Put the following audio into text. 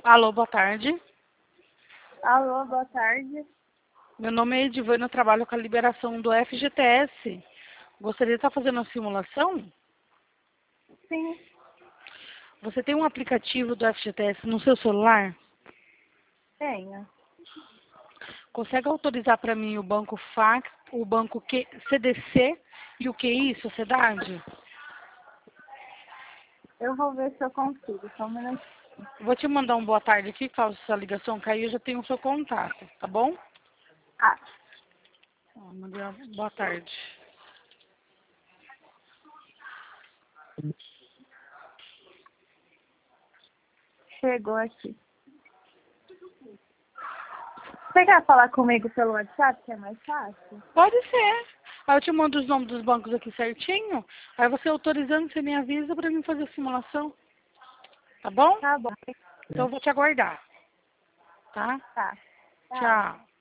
Alô, boa tarde. Alô, boa tarde. Meu nome é Edivana, eu trabalho com a liberação do FGTS. Gostaria de estar fazendo uma simulação? Sim, Você tem um aplicativo do FGTS no seu celular? tenho. Consegue autorizar para mim o banco FAC, o banco CDC e o QI, Sociedade? Eu vou ver se eu consigo, só um minutinho. Vou te mandar um boa tarde aqui, caso essa ligação cair, eu já tenho o seu contato, tá bom? Ah, Mandei uma boa tarde. chegou aqui. Você quer falar comigo pelo WhatsApp, que é mais fácil? Pode ser. Aí eu te mando os nomes dos bancos aqui certinho. Aí você autorizando, você me avisa para mim fazer a simulação. Tá bom? Tá bom. Então eu vou te aguardar. Tá? Tá. Tchau. Tchau.